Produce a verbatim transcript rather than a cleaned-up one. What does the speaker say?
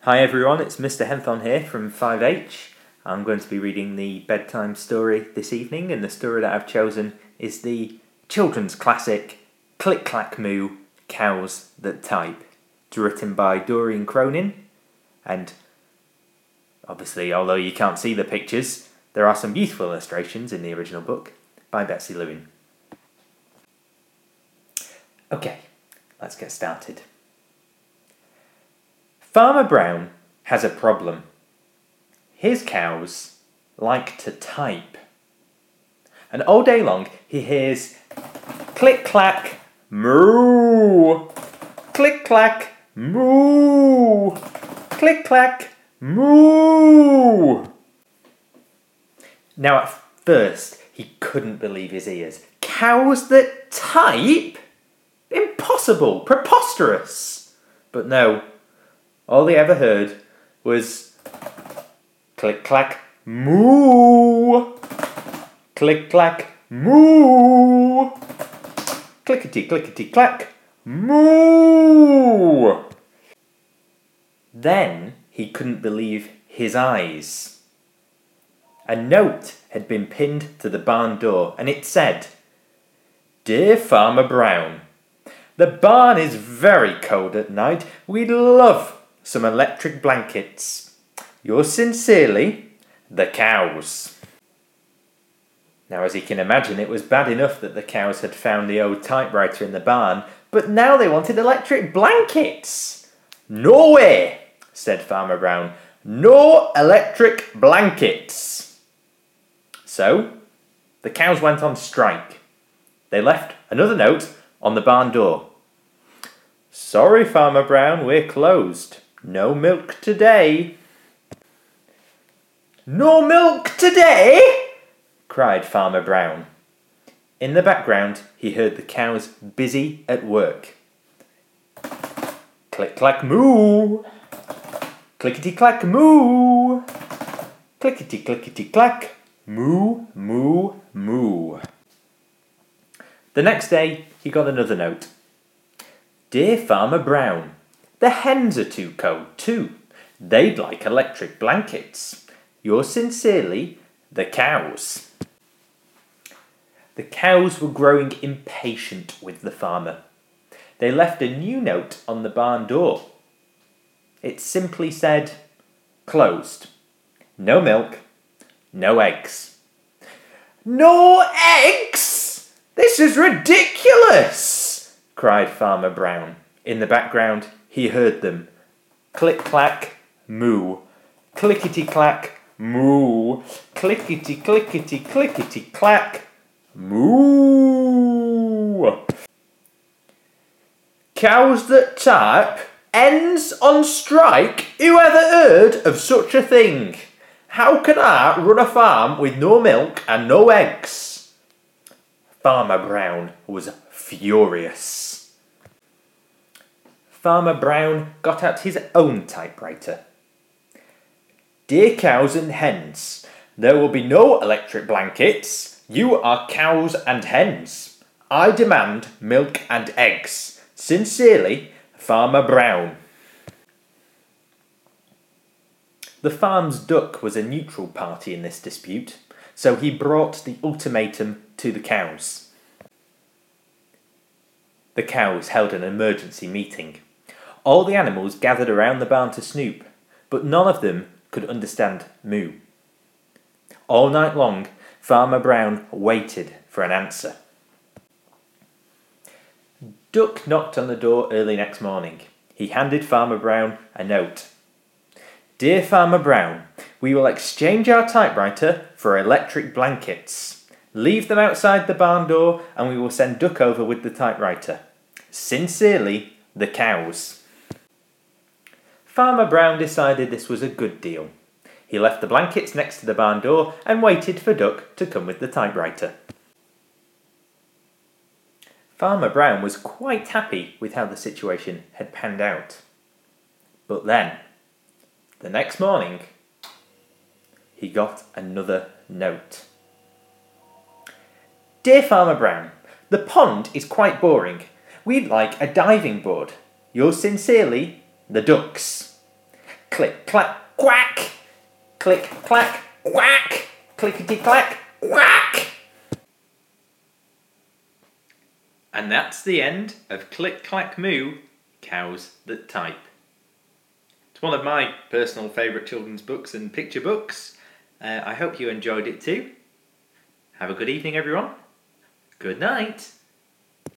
Hi everyone, it's Mister Henthon here from five H. I'm going to be reading the bedtime story this evening, and the story that I've chosen is the children's classic Click Clack Moo, Cows That Type. It's written by Dorian Cronin, and obviously, although you can't see the pictures, there are some beautiful illustrations in the original book by Betsy Lewin. Okay, let's get started. Farmer Brown has a problem. His cows like to type. And all day long he hears click clack moo, click clack moo, click clack moo. Now at first he couldn't believe his ears. Cows that type? Impossible, preposterous. But no. All they ever heard was click clack moo, click clack moo, clickety clickety clack moo. Then he couldn't believe his eyes. A note had been pinned to the barn door, and it said, "Dear Farmer Brown, the barn is very cold at night. We'd love some electric blankets. Yours sincerely, the cows." Now, as you can imagine, it was bad enough that the cows had found the old typewriter in the barn, but now they wanted electric blankets. "No way," said Farmer Brown. "No electric blankets." So, the cows went on strike. They left another note on the barn door. "Sorry, Farmer Brown, we're closed. No milk today." "No milk today?" cried Farmer Brown. In the background, he heard the cows busy at work. Click clack moo, clickety clack moo, clickety clickety clack, moo moo moo. The next day, he got another note. "Dear Farmer Brown, the hens are too cold too. They'd like electric blankets. Yours sincerely, the cows." The cows were growing impatient with the farmer. They left a new note on the barn door. It simply said, "Closed. No milk, no eggs." "No eggs? This is ridiculous!" cried Farmer Brown. In the background, he heard them. Click clack moo, clickety clack moo, clickety clickety clickety clack moo. "Cows that type? Hens on strike? Who ever heard of such a thing? How can I run a farm with no milk and no eggs?" Farmer Brown was furious. Farmer Brown got out his own typewriter. "Dear cows and hens, there will be no electric blankets. You are cows and hens. I demand milk and eggs. Sincerely, Farmer Brown." The farm's duck was a neutral party in this dispute, so he brought the ultimatum to the cows. The cows held an emergency meeting. All the animals gathered around the barn to snoop, but none of them could understand moo. All night long, Farmer Brown waited for an answer. Duck knocked on the door early next morning. He handed Farmer Brown a note. "Dear Farmer Brown, we will exchange our typewriter for electric blankets. Leave them outside the barn door and we will send Duck over with the typewriter. Sincerely, the cows." Farmer Brown decided this was a good deal. He left the blankets next to the barn door and waited for Duck to come with the typewriter. Farmer Brown was quite happy with how the situation had panned out. But then, the next morning, he got another note. "Dear Farmer Brown, the pond is quite boring. We'd like a diving board. Yours sincerely, the ducks." Click, clack, quack. Click, clack, quack. Clickety, clack, quack. And that's the end of Click, Clack, Moo, Cows That Type. It's one of my personal favourite children's books and picture books. Uh, I hope you enjoyed it too. Have a good evening, everyone. Good night.